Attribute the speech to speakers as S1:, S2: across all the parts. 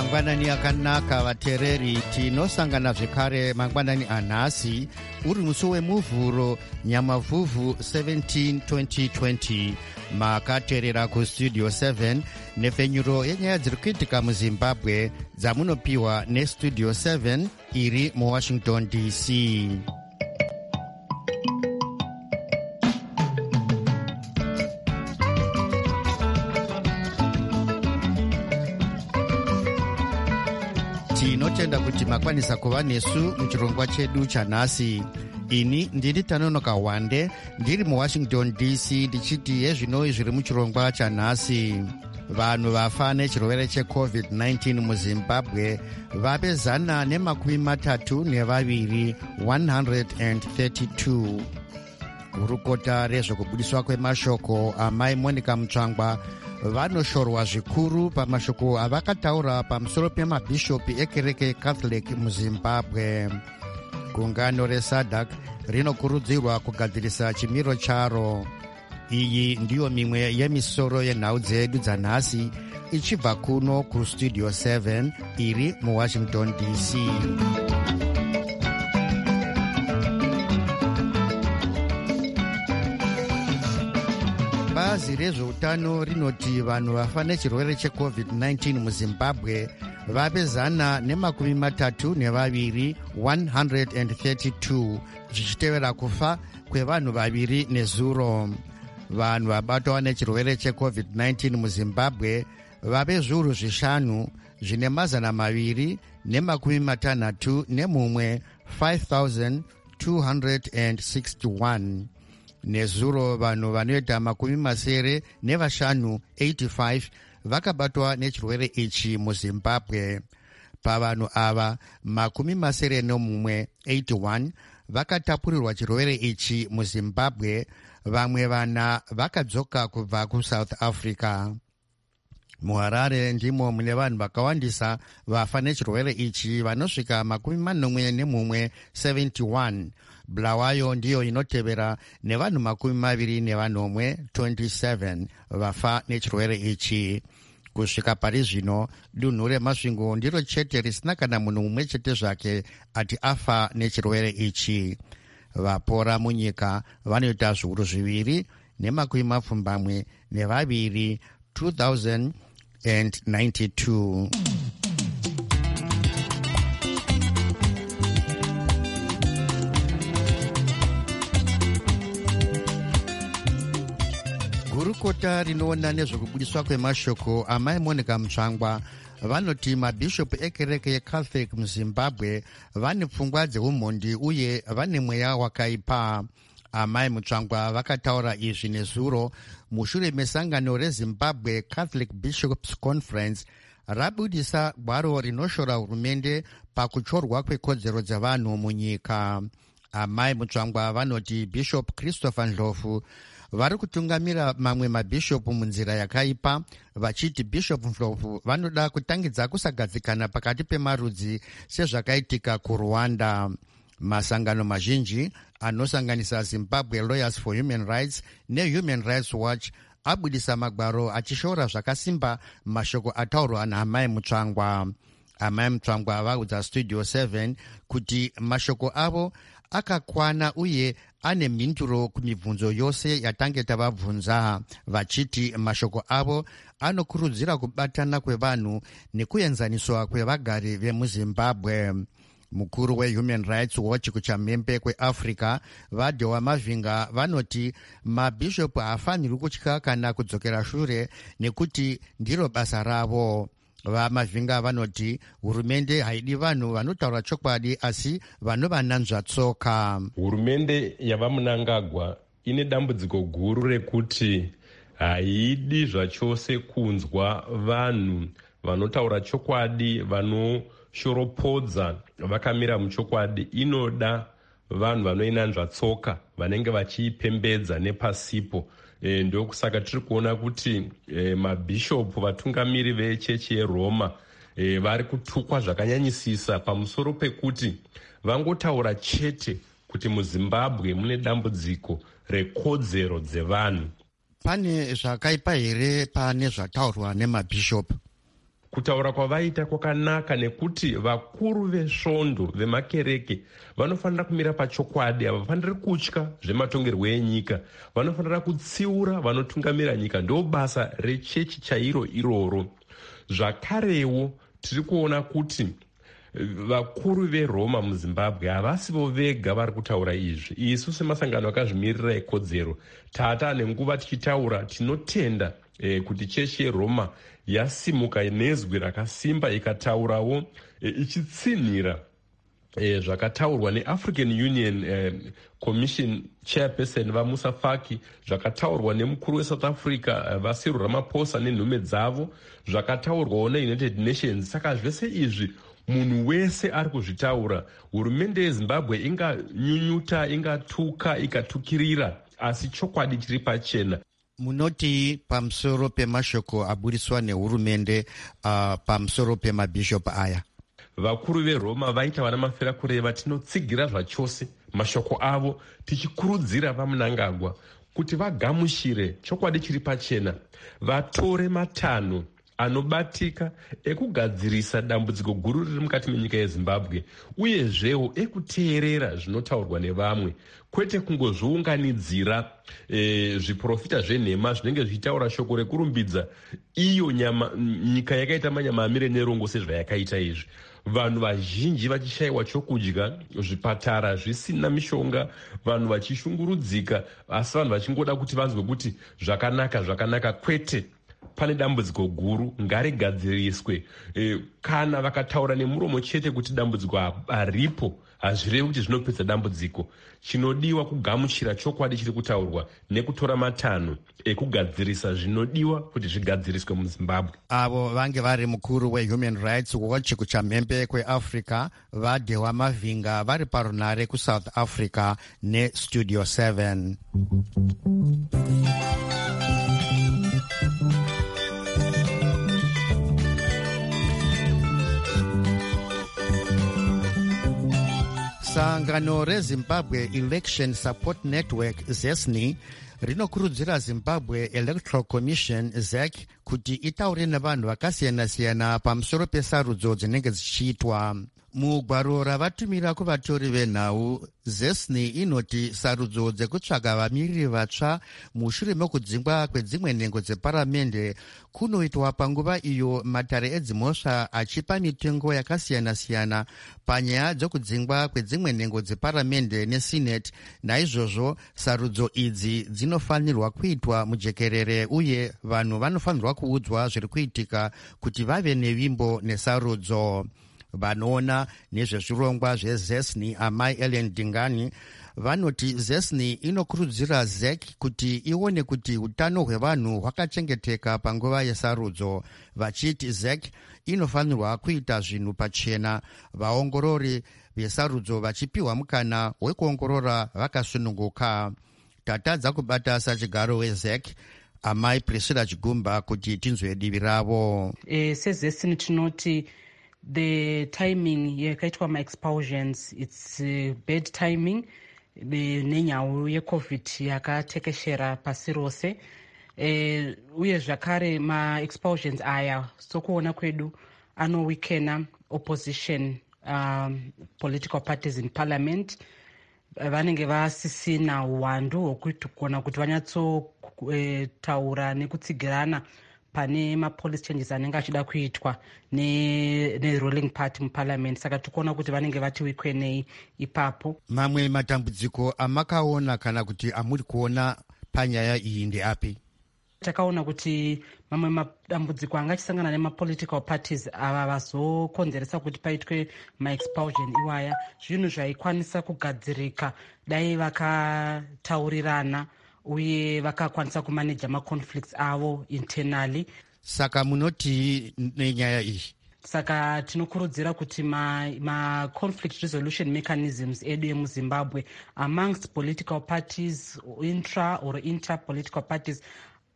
S1: mangwanani akanaka vateereri, tinosangana zvekare mangwanani anhasi uri musi wemuvhuro nyamavhuvhu 17 2020. makateerera kustudio 7 nepfenyuro yenyaya dziri kuitika muzimbabwe dzamunopiwa nestudio 7 iri muwashington dc. tinotenda kuti makwanisa kuva nesu muchirongwa chedu chanhasi. ini ndiri Tanonoka Wande ndiri muwashington dc ndichiti yezvinoi zviri muchirongwa chanhasi. vanhu vafa nechirwere checovid-19 muzimbabwe vapezana ne32 132. gurukota rezvekubudiswa kwemashoko amai Monica Mutsvangwa vanoshorwa zvikuru pamashoko avakataura pamusoro pemabhishopi ekereke catholic muzimbabwe. gungano resadc rinokurudzirwa kugadzirisa chimiro charo. iyi ndiyo mimwe yemisoro yenhau dzedu dzanhasi ichibva kuno kustudio 7 iri muwashington dc. bazi rezveutano rinoti vanhu vafa nechirwere checovid-19 muzimbabwe vapezana ne32 132 zvichitevera kufa kwevanhu vaviri nezuro. vanhu vabatwa nechirwere checovid-19 muzimbabwe vave zviuru 5 zvine 261 5261. nezuro vanhu vanoita 85 vakabatwa nechirwere ichi muzimbabwe. pavanhu ava 81 vakatapurirwa chirwere ichi muzimbabwe. vamwe vana vakadzoka kubva kusouth africa. muharare ndimo mune vanhu vakawandisa vafa nechirwere ichi vanosvika 71 bulawayo ndiyo inotevera nevanhu 27 vafa nechirwere ichi. kusvika pari zvino dunhu remasvingo ndiro chete risina kana munhu mumwe chete zvake ati afa nechirwere ichi. vapora munyika vanoita zviuru 2,2 2092. gurukota rinoona nezvekubudiswa kwemashoko amai Monica Mutsvangwa vanoti mabhishopu ekereke yecatholic muzimbabwe vane pfungwa dzeumhondi uye vane mweya wakaipa. amai Mutsvangwa vakataura izvi nezuro mushure mesangano rezimbabwe catholic bishops conference rabudisa gwaro rinoshora hurumende pakuchorwa kwekodzero dzevanhu munyika. amai Mutsvangwa vanoti bishop Christopher Ndlovu vari kutungamira mamwe mabhishopu munzira yakaipa, vachiti bishop Ndlovu vanoda kutangidza kusagadzikana pakati pemarudzi sezvakaitika kuRwanda. masangano mazhinji anosanganisa Zimbabwe Lawyers for Human Rights neHuman Rights Watch abudisa magwaro achishora zvakasimba mashoko ataurwa naamai Mutsvangwa. amai Mutsvangwa vaudza studio 7 kuti mashoko avo akakwana uye ane mhinduro kumibvunzo yose yatange tavabvunza, vachiti mashoko avo anokurudzira kubatana kwevanhu nekuenzaniswa kwevagari vemuzimbabwe. mukuru weHuman Rights Watch kuchamhembe kweafrica vadhewa mavhinga vanoti mabhishopu haafanirwi kutya kana kudzokera shure nekuti ndiro basa ravo. vamavhinga vanoti hurumende haidi vanhu vanotaura chokwadi asi vanovananzva tsoka.
S2: hurumende yavamunangagwa ine dambudziko guru rekuti haidi zvachose kunzwa vanhu vanotaura chokwadi, vanoshoropodza vakamira muchokwadi. inoda vanhu vanoinanzva tsoka vanenge vachiipembedza nepasipo. ndokusaka tiri kuona kuti mabhishopu vatungamiri vechechi yeroma vari kutukwa zvakanyanyisisa pamusoro pekuti vangotaura chete kuti muzimbabwe mune dambudziko rekodzero dzevanhu.
S1: pane zvakaipa here pane zvataurwa nemabhishopu?
S2: kutaura kwavaita kwakanaka nekuti vakuru vesvondo vemakereke vanofanira kumira pachokwadi. Havafaniri kutya zvematongerwo enyika, vanofanira kutsiura vanotungamira nyika. Ndo basa rechechi chairo iroro. Zvakarewo tiri kuona kuti vakuru veroma muzimbabwe havasivo vega vari kutaura izvi. Isu semasangano akazvimirira ekodzero tata nenguva tichitaura tinotenda kuti chechi yeroma yasimuka nezwi rakasimba ikataurawo ichitsinhira zvakataurwa neAfrican Union Commission chairperson vaMusa Faki, zvakataurwa nemukuru weSouth Africa vaCyril Ramaphosa nenhume dzavo, zvakataurwawo neUnited Nations. Saka zvese izvi munhu wese ari kuzvitaura. Hurumende yeZimbabwe inganyunyuta, ingatuka, ikatukirira, asi chokwadi chiri pachena.
S1: Munoti pamusoro pemashoko abudiswa nehurumende pamusoro pemabhishop aya?
S2: Vakuru veRoma vaita vana mafera kureva, tinotsigira zvachose mashoko avo tichikurudzira vaMnangagwa kuti vagamuchire chokwadi chiri pachena, vatore matanho anobatika ekugadzirisa dambudziko guru riri mukati menyika yeZimbabwe, uyezvewo ekuteerera zvinotaurwa nevamwe, kwete kungozviunganidzira zviprofita zvenhema zvinenge zvichitaura shoko rekurumbidza iyo nyika yakaita manyama amire nerongo sezvayakaita izvi. Vanhu vazhinji vachishayiwa chokudya, zvipatara zvisina mishonga, vanhu vachishungurudzika, asi vanhu vachingoda kuti vanzwe kuti zvakanaka, kwete pane dambudziko guru, ngarigadziriswe. Kana vakataura nemuromo chete kuti dambudziko haripo, hazvirevi kuti zvinopedza dambudziko. Chinodiwa kugamuchira chokwadi chiri kutaurwa nekutora matanho ekugadzirisa zvinodiwa kuti zvigadziriswe muZimbabwe.
S1: Avo vange vari mukuru weHuman Rights Watch kuchamhembe kweAfrica vaDehwa Mavhinga vari parunare kuSouth Africa neStudio 7. Sangano reZimbabwe Election Support Network ZESNI rinokurudzira Zimbabwe Electoral Commission ZEC kuti itaure nevanhu vakasiyana-siyana pamusoro pesarudzo dzinenge dzichiitwa. Mugwaro ravatumira kuvatori venhau, ZESNI inoti sarudzo dzekutsvaga vamiriri vatsva mushure mekudzingwa kwedzimwe nhengo dzeparamende kunoitwa panguva iyo matare edzimhosva achipa mitengo yakasiyana-siyana panyaya dzekudzingwa kwedzimwe nhengo dzeparamende neSenate. Naizvozvo sarudzo idzi dzinofanirwa kuitwa mujekerere uye vanhu vanofanirwa kuudzwa zviri kuitika kuti vave nevimbo nesarudzo. Vanoona nezvezvirongwa zveZESNI amai Ellen Dingani vanoti ZESNI inokurudzira ZEC kuti ione kuti utano hwevanhu hwakachengeteka panguva yesarudzo, vachiti ZEC inofanirwa kuita zvinhu pachena, vaongorori vesarudzo vachipiwa mukana wekuongorora vakasununguka. Tatadza kubata sachigaro weZEC amai Priscilla Chigumba kuti tinzwe divi ravo.
S3: SeZESNI tinoti the timing yakaitwa ma-expulsions, it's bad timing nenyau yeCovid yakatekeshera pasi rose. Uye zvakare ma-expulsions aya sokuona kwedu anowikena opposition political parties in parliament. Vanenge vasisina uwandu hwekugona kuti vanyatsotaura nekutsigirana pane ma-policy changes anenge achida kuitwa ne-ruling party muparliament. Saka tikuona kuti vanenge vati wikwenei ipapo.
S1: Mamwe matambudziko amakaona kana kuti amuri kuona panyaya iyi ndeapi?
S3: Takaona kuti mamwe madambudziko anga achisangana nema-political parties ava vazokonzeresa kuti paitwe ma-expulsion iwaya, zvinhu zvaikwanisa kugadzirika dai vakataurirana uye vakakwanisa kumaneja ma-conflicts avo internally.
S1: Saka munoti nenyaya iyi?
S3: Saka tinokurudzira kuti ma-conflict resolution mechanisms edu emuZimbabwe amongst political parties, intra or inter-political parties,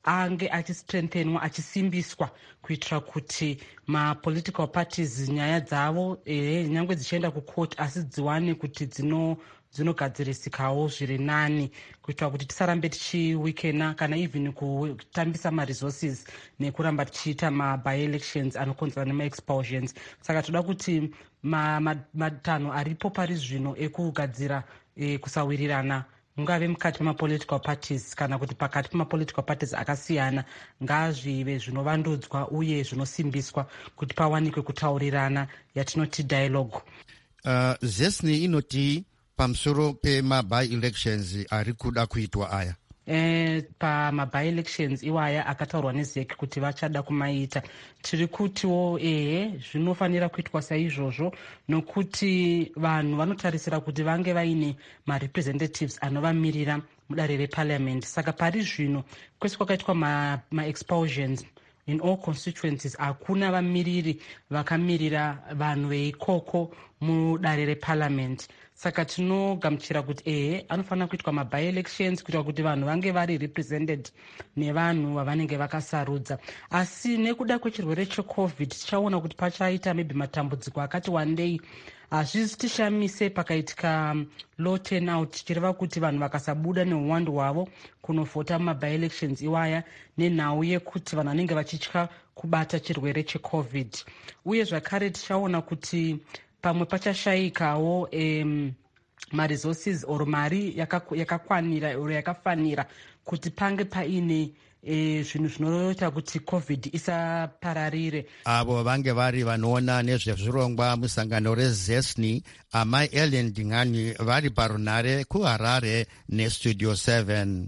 S3: ange achistrengthenwa, achisimbiswa kuitira kuti mapolitical parties nyaya dzavo nyangwe dzichienda kucourt asi dziwane kuti dzinogadzirisikawo zviri nani, kuitira kuti tisarambe tichiwikena kana even kutambisa maresources nekuramba tichiita maby-elections anokonzerwa nemaexpulsions. Saka toda kuti matanho aripo pari zvino ekugadzira kusawirirana mungave mukati pemapolitical parties kana kuti pakati pemapolitical parties akasiyana ngazvive zvinovandudzwa uye zvinosimbiswa kuti pawanikwe kutaurirana yatinoti dialogue.
S1: ZESNI inoti pamusoro pemaby-elections ari kuda kuitwa aya.
S3: Pamaby-elections iwaya akataurwa neZEC kuti vachada kumaita, tiri kutiwo zvinofanira kuitwa saizvozvo, nokuti vanhu vanotarisira kuti vange vaine marepresentatives anovamirira mudare reparliament. Saka pari zvino kwese kwakaitwa maexpulsions in all constituencies hakuna vamiriri vakamirira vanhu veikoko mudare reparliament. Saka tinogamuchira kuti anofanira kuitwa maby-elections kuitira kuti vanhu vange vari represented nevanhu vavanenge vakasarudza. Asi nekuda kwechirwere checovid tichaona kuti pachaita maybe matambudziko akati wandei. Hazvisi tishamise pakaitika low turnout, tichireva kuti vanhu vakasabuda neuwandu hwavo kunovhota mumaby-elections iwaya nenhau yekuti vanhu vanenge vachitya kubata chirwere checovid. Uye zvakare tichaona kuti pamwe pachashayikawo maresources or mari yakakwanira or yakafanira kuti pange paine zvinhu zvinoita kuti covid isapararire.
S1: Avo vange vari vanoona nezvezvirongwa musangano reZESNI, amai Ellen Dingani vari parunare kuHarare neStudio 7.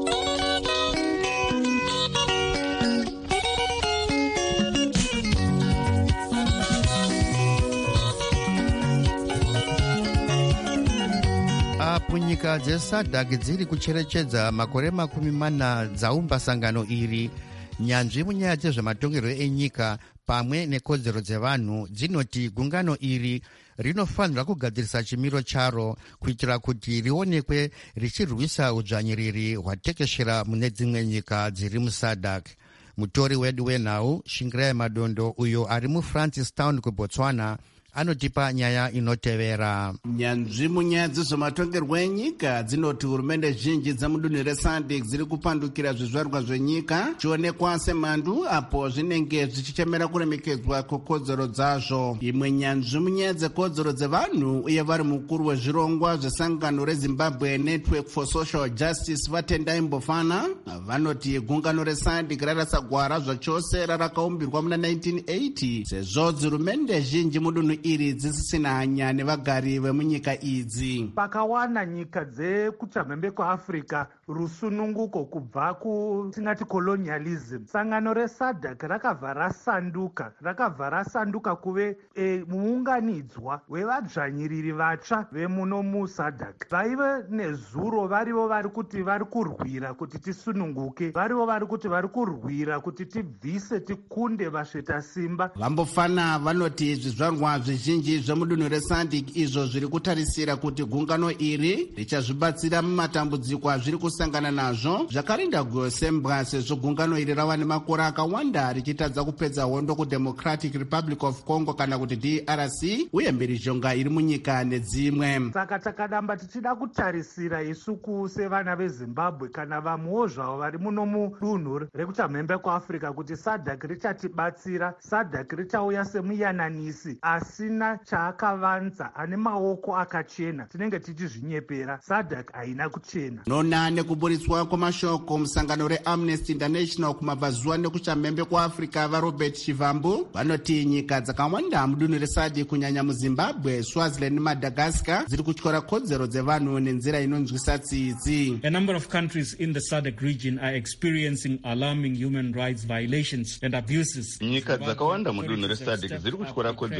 S1: Nyika dzeSADC dziri kucherechedza makore 40 dzaumba sangano iri. Nyanzvi munyaya dzezvematongerwo enyika pamwe nekodzero dzevanhu dzinoti gungano iri rinofanira kugadzirisa chimiro charo kuitira kuti rionekwe richirwisa udzvanyiriri hwatekeshera mune dzimwe nyika dziri muSADC. Mutori wedu wenhau Shingirai Madondo uyo ari muFrancistown kuBotswana anotipa nyaya inotevera.
S4: Nyanzvi munyaya dzezvematongerwo enyika dzinoti hurumende zhinji dzemudunhu reSADC dziri kupandukira zvizvarwa zvenyika chionekwa semhandu apo zvinenge zvichichemera kuremekedzwa kwekodzero dzazvo. Imwe nyanzvi munyaya dzekodzero dzevanhu uye vari mukuru wezvirongwa zvesangano reZimbabwe Network for Social Justice Vatendai Mbofana vanoti gungano reSADC rarasa gwara zvachose rarakaumbirwa muna 1980 sezvo hurumende zhinji mudunhu iri dzisisina hanya nevagari vemunyika idzi.
S5: Pakawanda nyika dzekuchamhembe kweAfrica rusununguko kubva kutingati colonialism, sangano reSADC rakabva rasanduka kuve muunganidzwa wevadzvanyiriri vatsva vemuno muSADC. Vaive nezuro varivo vari kuti vari kurwira kuti tisununguke, varivo vari kuti vari kurwira kuti tibvise tikunde vasveta simba.
S4: Vambofana vanoti zvizvarwa zvizhinji zvemudunhu reSADC izvo zviri kutarisira kuti gungano iri richazvibatsira mumatambudziko azviri kusangana nazvo zvakarinda gosembwa sezvo gungano iri rava nemakore akawanda richitadza kupedza hondo kuDemocratic Republic of Congo kana kuti DRC uye mhirizhonga iri munyika nedzimwe.
S5: Saka takadamba tichida kutarisira isuku sevana veZimbabwe kana vamwewo zvavo vari muno mudunhu rekuchamhembe kweAfrica kuti SADC richatibatsira, SADC richauya semuyananisi asina chaakavanza, ane maoko akachena. Tinenge tichizvinyepera, SADC haina kuchena.
S4: Nona nekuburitswa kwamashoko musangano reAmnesty International kumabvazuva nekuchamhembe kweAfrica vaRobert Chivambu vanoti nyika dzakawanda mudunhu reSADC kunyanya muZimbabwe, Swaziland neMadagascar dziri kutyora kodzero dzevanhu nenzira inonzwisa tsitsi.
S6: A number of countries in the SADC region are experiencing alarming human rights violations and abuses.
S7: Nyika dzakawanda mudunhu reSADC dziri kutyora kodzero dzevanhu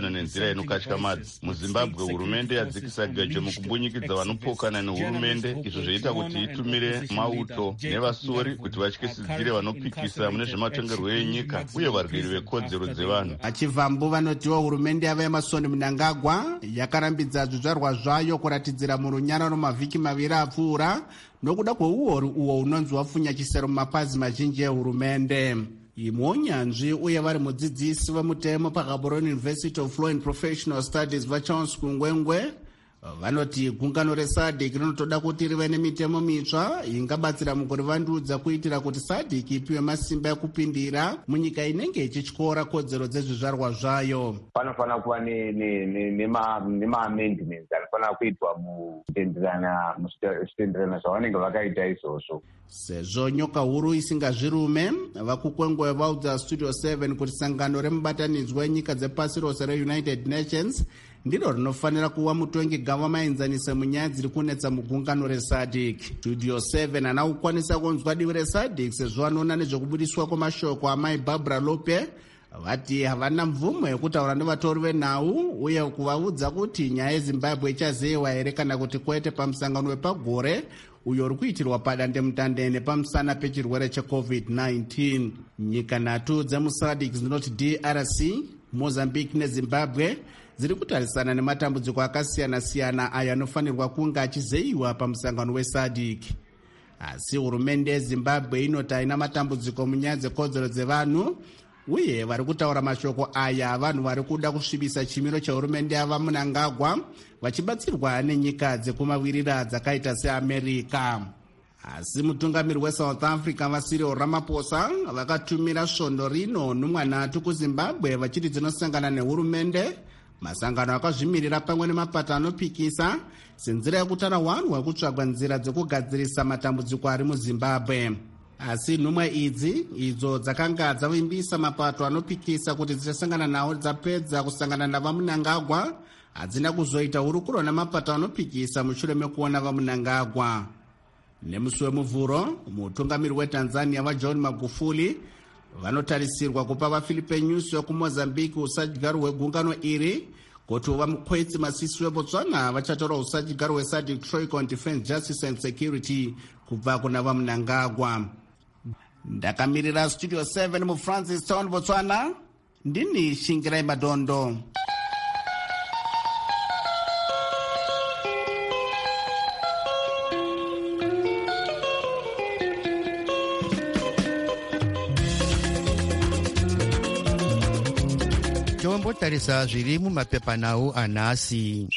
S7: pamwe nenzira inokatyamadza. muzimbabwe hurumende yadzikisa gejo mukubunyikidza vanopokana nehurumende, izvo zvoita kuti itumire mauto nevasori kuti vatyisidzire vanopikisa mune zvematongerwo enyika uye varwiri vekodzero dzevanhu.
S4: achivhambu vanotiwo hurumende yava yemasoni Mnangagwa yakarambidza zvizvarwa zvayo kuratidzira murunyararo mavhiki maviri apfuura nokuda kweuori uwo unonzi wapfunya chisero mumapazi mazhinji ehurumende. imwe unyanzvi uye vari mudzidzisi vemutemo paGaborone University of Law and Professional Studies vaCharles Kungwengwe vanoti gungano reSADC rinotoda kuti rive nemitemo mitsva ingabatsira mukurivandudza kuitira kuti SADC ipiwe masimba ekupindira munyika inenge ichityora kodzero dzezvizvarwa zvayo.
S8: Panofanira kuva nema-amendments anofanira kuitwa muchitenderana zvavanenge vakaita izvozvo.
S4: sezvo nyoka huru isingazvirume, vakukwengwe vaudza Studio 7 kuti sangano remubatanidzwa wenyika dzepasi rose reUnited Nations ndiro rinofanira kuva mutongi gava maenzanise munyaya dziri kunetsa mugungano reSADC. Studio 7 hana kukwanisa kunzwa divi reSADC sezvo vanoona nezvekubudiswa kwemashoko amai Barbara Lope vati havana mvumo yekutaura nevatori venhau uye kuvaudza kuti nyaya yeZimbabwe ichazeyiwa here kana kuti kwete pamusangano wepagore uyo uri kuitirwa padandemutande nepamusana pechirwere cheCovid-19. nyika nhatu dzemuSADC dzinoti DRC, Mozambique neZimbabwe dziri kutarisana nematambudziko akasiyana-siyana ayo anofanirwa kunge achizeyiwa pamusangano weSADC. asi hurumende yeZimbabwe inoti haina matambudziko munyaya dzekodzero dzevanhu uye vari kutaura mashoko aya vanhu vari kuda kusvibisa chimiro chehurumende yava Mnangagwa vachibatsirwa nenyika dzekumavirira dzakaita seAmerica. asi mutungamiri weSouth Africa vaCyril Ramaphosa vakatumira svondo rino nhumwa nhatu kuZimbabwe vachiti dzinosangana nehurumende, masangano akazvimirira pamwe nemapato anopikisa senzira yekutara wanhu wekutsvagwa nzira dzekugadzirisa matambudziko ari muZimbabwe. asi nhumwa idzi idzo dzakanga dzavimbisa mapato anopikisa kuti dzichasangana nawo dzapedza kusangana navaMnangagwa hadzina kuzoita hurukuro namapato anopikisa mushure mekuona vaMnangagwa. nemusi wemuvhuro mutungamiri weTanzania vaJohn Magufuli vanotarisirwa kupa vaFilipe Nyusi wekuMozambique usadyigaro hwegungano iri kuti uva mukwetsi masisi weBotswana vachatora usadyigaro hweSADC Troika on Defense, Justice and Security kubva kuna vaMnangagwa. ndakamirira Studio 7 muFrancistown, Botswana, ndini Shingirai Madondo.
S1: tombotarisa zviri mumapepanhau anhasi.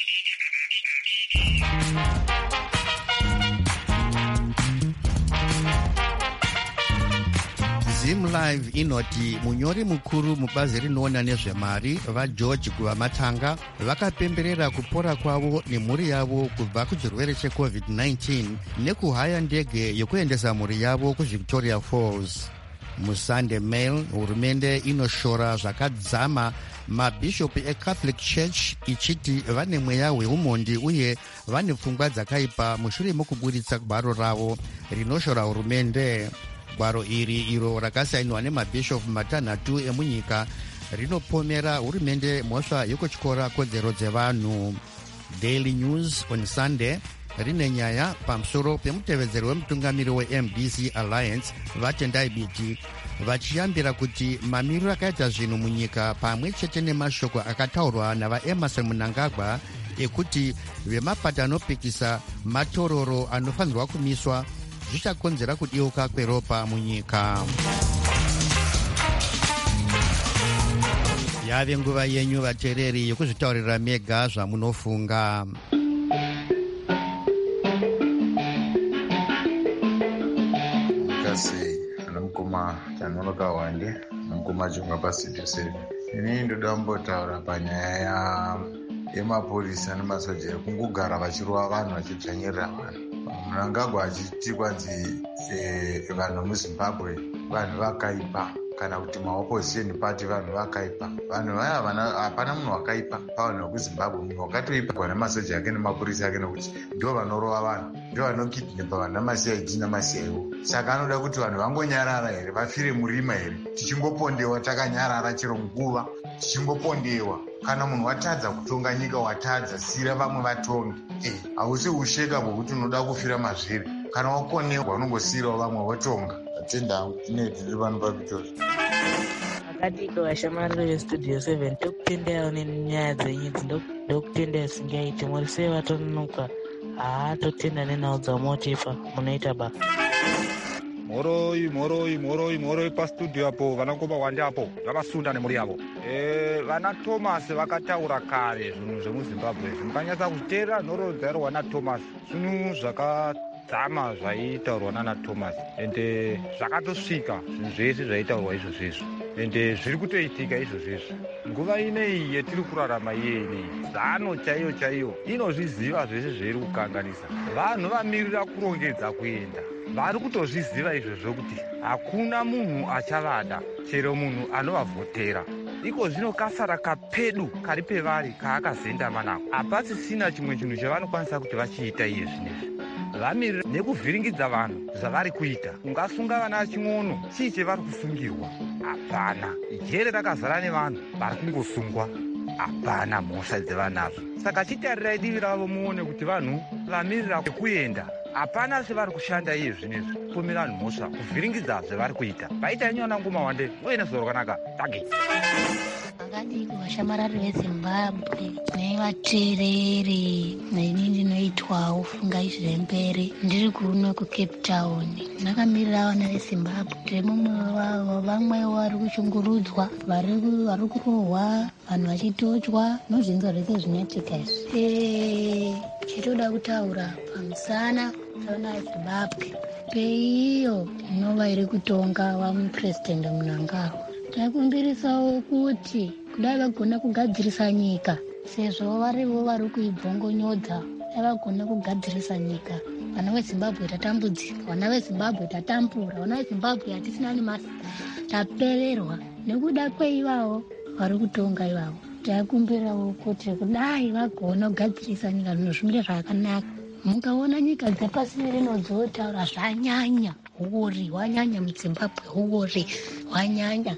S1: ZimLive inoti munyori mukuru mubazi rinoona nezvemari vaGeorge Kuvamatanga vakapemberera kupora kwavo nemhuri yavo kubva kuchirwere cheCovid-19 nekuhaya ndege yokuendesa mhuri yavo kuVictoria Falls. muSunday Mail hurumende inoshora zvakadzama mabhishopu eCatholic Church ichiti vane mweya weumhondi uye vane pfungwa dzakaipa mushure mokubuditsa gwaro ravo rinoshora hurumende. gwaro iri iro rakasainwa nemabhishopu matanhatu emunyika rinopomera hurumende mhosva yokutyora kodzero dzevanhu. Daily News on Sunday rine nyaya pamusoro pemutevedzeri wemutungamiri weMDC Alliance Vatendai Biti vachiyambira kuti mamiriro akaita zvinhu munyika pamwe chete nemashoko akataurwa navaEmerson Mnangagwa ekuti vemapato anopikisa matororo anofanirwa kumiswa zvichakonzera kudeuka kweropa munyika. yave nguva yenyu vateereri yokuzvitaurira mega zvamunofunga.
S9: Kasi anamukoma Chanonoka Wande mukoma chunga paStudio 7. Ini ndoda kumbotaura panyaya yemapurisa nemasojera kungogara vachirova vanhu vachitsvanyirira vanhu. Mnangagwa achiti kwanzi vanhu muZimbabwe vanhu vakaipa kana kuti maopposition party vanhu vakaipa. vanhu vaya hapana munhu wakaipa pavanhu vekuZimbabwe. munhu wakatoipa kwana masoja ake nemapurisa ake nekuti ndo vanorova vanhu, ndo vanokidnepa vanhu namasiyai namasiyaiwo. saka anoda kuti vanhu vangonyarara here, vafire murima here, tichingopondewa takanyarara chero nguva, tichingopondewa kana munhu watadza kutonga nyika watadza, sira vamwe vatonge. Hausi usheka hwekuti unoda kufira mazviri. Kana wakonerwa unongosiyirawo vamwe votonga. Atenda hangu tineti tiri pano paPitori.
S10: Akadiko vashamari vestudio 7 tokutendewo nenyaya dzenyu idzi ndokutenda singaiti muri sei vatononoka haatotenda nenhau dzamotipa munoita ba
S11: moroi pastudio apo vanangoma wande apo vavasunda nemuri yavo. Vana Thomas vakataura kare zvinhu zvemuzimbabwe mukanyatsa kuteera nhoro dzairwa naThomas, zvinhu zvakadzama zvaitaurwa nana Thomas ende zvakatosvika zvinhu zvese zvaitaurwa izvozvezvo ende zviri kutoitika izvozvezvo. Nguva inei yetiri kurarama iyeni zano chaiyo inozviziva zvese zviri kukanganisa. Vanhu vamirira kurongedza kuenda vari kutozviziva izvozvo kuti hakuna munhu achavada chero munhu anovavhotera. Iko zvino kasara kapedu kari pevari kaakazendama nako. Hapasisina chimwe chinhu chavanokwanisa kuti vachiita iye zvinezvi. Vamirira nekuvhiringidza vanhu zvavari kuita. Ungasunga vana ching'ono, chii chevari kusungirwa? Hapana. Jere rakazara nevanhu vari kungosungwa. Hapana mhosva dzevanazvo. Saka chitarirai divi ravo muone kuti vanhu vamirira kuenda. Hapana zvavari kushanda iye zvinezvi. Kupomera vanhu mhosva, kuvhiringidza zvavari kuita. Vaita nyona ngoma wande, uine soro kanaka. Tage.
S12: Akadiko vashamarari veZimbabwe nevateereri neni ndinoitwawo fungai zvemberi ndiri kuno kuCape Town. Ndakamirira vana veZimbabwe ndiri mumwe wavo. Vamwe vari kushungurudzwa, vari kurohwa, vanhu vachitotywa nozvinzwa zvese zvinoitika izvi. Chitoda kutaura pamusana vana veZimbabwe peiyo inova iri kutonga vamupurezidendi Mnangagwa. Takumbirisawo kuti kudai vagona kugadzirisa nyika, sezvo varivo vari kuibvongonyodza, dai vagona kugadzirisa nyika. Vana veZimbabwe tatambudzika, vana veZimbabwe tatambura, vana veZimbabwe hatisina nemasi, tapererwa nekuda kweivavo vari kutonga ivavo. Takumbirawo kuti kudai vagona kugadzirisa nyika zvinhu zvimire zvakanaka. Mukaona nyika dzepasi rino dzotaura zvanyanya, huori hwanyanya muZimbabwe, huori hwanyanya,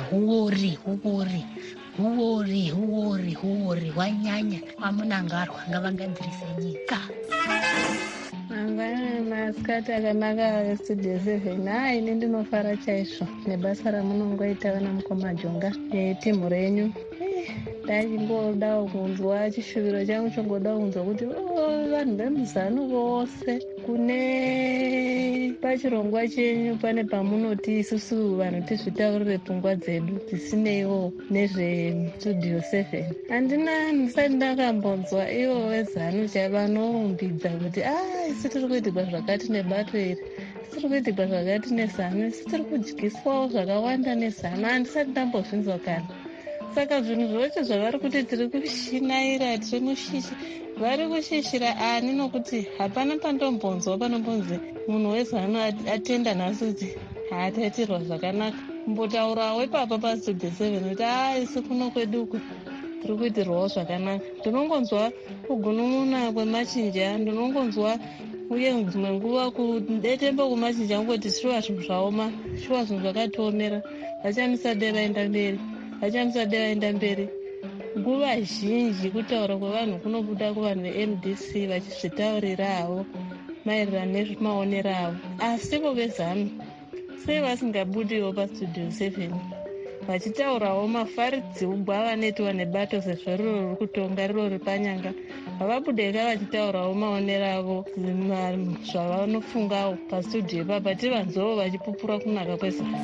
S12: huori hwanyanya. Vamunangarwa ngavagadzirise nyika.
S13: Mangwana masikati akanaka vestudio 7. Hai, ini ndinofara chaizvo nebasa ramunongoita vana mukoma Jonga netimu renyu. Ndachimbodawo kunzwa chishuviro changu chongodawo kunzwa kuti vanhu vemuzanu vose kune pachirongwa chenyu pane pamunoti isusu vanhu tizvitaurire pfungwa dzedu dzisineiwo nezvestudio 7. Ndisati ndakambonzwa ivo vezanu chavanorumbidza kuti isi tiri kuitirwa zvakati nebato iri, tiri kuitirwa zvakati nezano, isi tiri kudyiswawo zvakawanda nezano. Handisati ndambozvinzwa kana. Saka zvinhu zvocho zvavari kuti tiri kushinaira, tiri mushishi, vari kushishira ani nokuti hapana pandombonzwa panombonzi munhu wezano atenda nhasi kuti haataitirwa zvakanaka. Mbotaurawo ipapa pastudio 7 kuti isi kuno kwedu uku tiri kuitirwawo zvakanaka. Ndinongonzwa kugunun'una kwemachinja, ndinongonzwa uye dzimwe nguva kudetembo kwemachinja ngoti shuwa zvinhu zvaoma, shuwa zvinhu zvakatiomera. Vachanisade vaenda mberi. Nguva zhinji kutaura kwevanhu kunobuda kuvanhu veMDC vachizvitaurirawo maererano nezvemaonero avo. Asi vo vezano sei vasingabudiwo pastudio 7 vachitaurawo mafaridzirwa avanoitwa nebato sezvo riro riri kutonga, riro ripanyanga. Havabudeka vachitaurawo maonero avo zvavanofungawo pastudio ipapa, tivanzwewo vachipupura kunaka kwezano.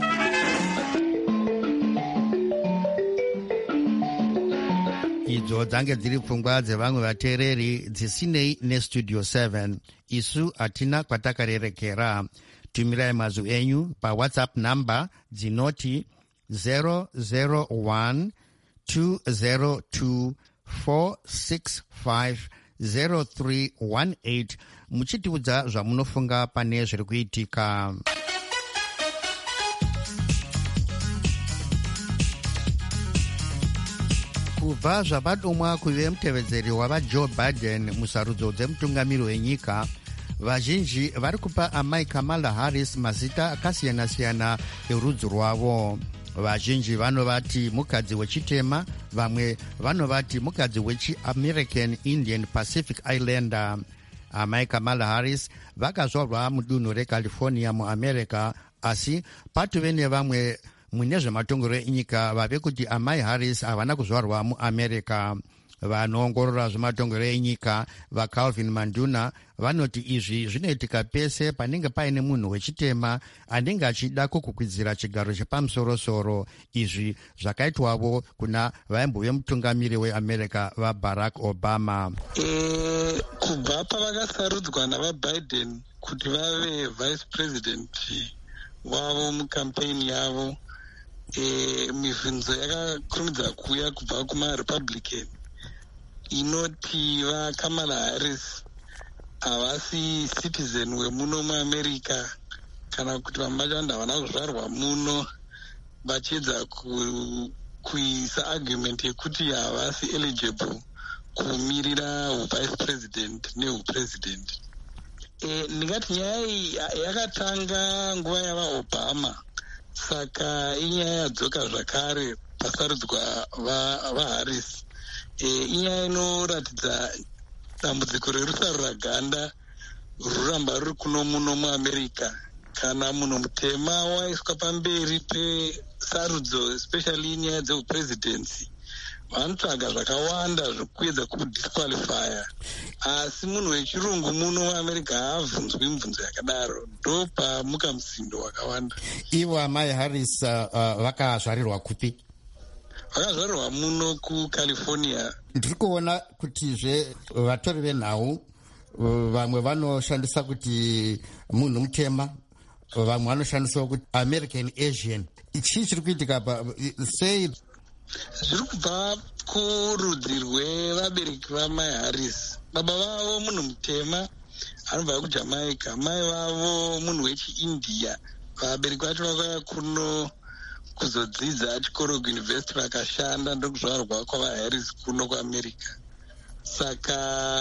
S1: Idzo dzange dziri pfungwa dzevamwe vateereri dzisinei nestudio 7. Isu hatina kwatakarerekera. Tumirai mazwi enyu paWhatsApp namba dzinoti 001 202 465 0318 muchitiudza zvamunofunga pane zviri kuitika. Kubva zvabadomwa kuve mutevedzeri wavaJoe Biden musarudzo dzemutungamiri wenyika, vazhinji vari kupa amai Kamala Harris mazita akasiyana-siyana erudzi rwavo. vazhinji vanovati mukadzi wechitema, vamwe vanovati mukadzi wechi-American Indian Pacific Islander. Amai Kamala Harris vakazvarwa mudunhu reCalifornia muAmerica, asi patove nevamwe mune zvematongero enyika vave kuti amai Harris havana kuzvarwa muAmerica. Vanoongorora zvematongero enyika vaCalvin Manduna vanoti izvi zvinoitika pese panenge paine munhu wechitema anenge achida kukwikwidza chigaro chepamusorosoro. Izvi zvakaitwavo kuna vaimbove mutungamiri weAmerica vaBarack Obama.
S14: Kubva pavakasarudzwa navaBiden kuti vave vice president wavo mukampeni yavo, mibvunzo yakakurumidza kuuya kubva kumaRepublican inoti vaKamala Harris havasi citizen wemuno muAmerica, kana kuti vamwe vacho vanhu havana kuzvarwa muno, vachiedza kuisa argument yekuti havasi eligible kumirira uvice president neupresident. Ndingati nyaya iyi yakatanga nguva yavaObama, saka inyaya yadzoka zvakare pasarudzwa vaHarris. Inyaya inoratidza dambudziko rerusaruraganda ruramba ruri kuno muno muAmerica. Kana munhu mutema waiswa pamberi pesarudzo, especially nyaya dzeupresidency, vanotsvaga zvakawanda zvekuedza kudisqualifya, asi munhu wechirungu muno muAmerica haabvunzwi mibvunzo yakadaro. Ndo pamuka musindo wakawanda.
S1: Ivo amai Harris vakazvarirwa kupi?
S14: Vakazvarirwa muno kuCalifornia.
S1: Ndiri kuona kutizve vatori venhau vamwe vanoshandisa kuti munhu mutema, vamwe vanoshandisa kuti American Asian. Chii chiri kuitika sei?
S14: Zviri kubva kurudzi rwevabereki vamai Harris. Baba vavo munhu mutema anobva kuJamaica, mai vavo munhu wechiIndia. Vabereki vacho vakauya kuno kuzodzidza chikoro kuuniversity vakashanda, ndokuzvarwa kwavaHarris kuno kuAmerica. Saka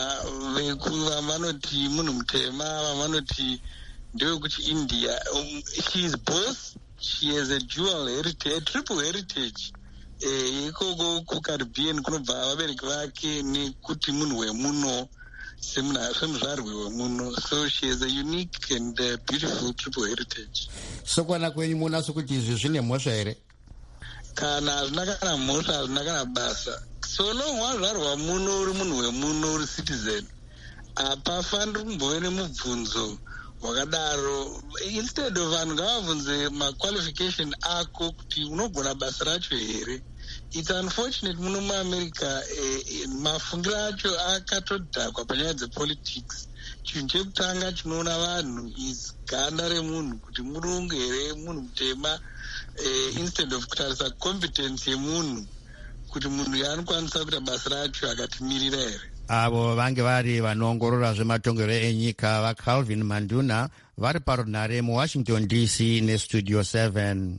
S14: vanoti munhu mutema, vanoti ndewekuchiIndia. She is both. She has a dual heritage, a triple heritage. Ikoko kuCaribbean kunobva vabereki vake nekuti munhu wemuno semuzvarwi wemuno. So she has a unique and beautiful triple heritage.
S1: Sokwana kwenyu munaso kuti izvi zvine mhosva here?
S14: Kana hazvina kana mhosva, hazvina kana basa. So long wazvarwa muno uri munhu wemuno, uri citizen, hapafaniri kumbove nemubvunzo wakadaro. Instead of vanhu ngavabvunze maqualification ako kuti unogona basa racho here. It's unfortunate muno muAmerica mafungiro acho akatodhakwa panyaya dzepolitics. Chinhu chekutanga chinoona vanhu is ganda remunhu kuti murungu here, munhu mutema, instead of kutarisa competence yemunhu kuti munhu yaanokwanisa kuita basa racho akatimirira here.
S1: Avo vange vari vanoongorora zvematongero enyika vaCalvin Manduna vari parunhare muWashington DC neStudio 7.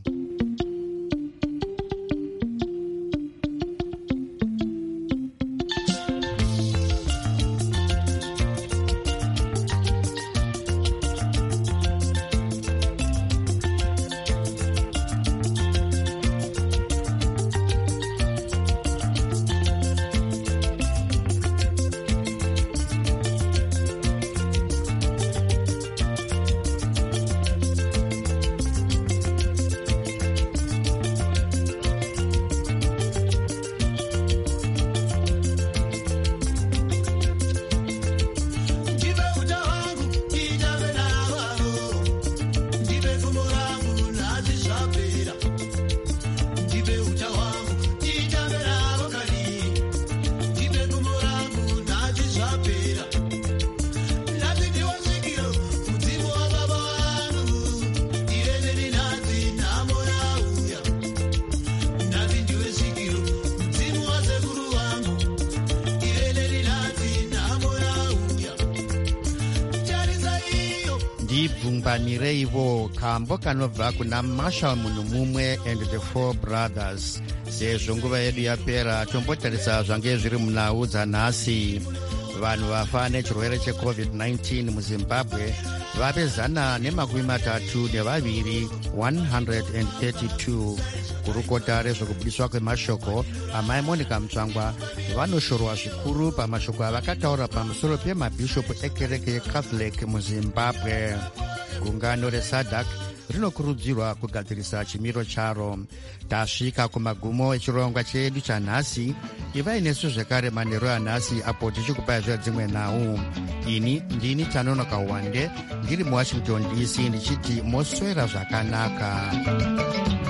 S1: Ndibvunganireivo kambo kanobva kuna Marshall munhu mumwe and the Four Brothers. Sezvo nguva yedu yapera, tombotarisa zvange zviri munhau dzanhasi. vanhu vafa nechirwere checovid-19 muzimbabwe vave 132 132. Kurukota rezvekubudiswa kwemashoko amai Monica Mutsvangwa vanoshorwa zvikuru pamashoko avakataura pamusoro pemabhishopu ekereke yecatholic muzimbabwe. Gungano reSADC rinokurudzirwa kugadzirisa chimiro charo. Tasvika kumagumo echirongwa chedu chanhasi. Ivai nesu zvekare manheru anhasi apo tichikupai zvedzimwe nhau. Ini ndini Tanonoka Wande ndiri muWashington DC ndichiti moswera zvakanaka.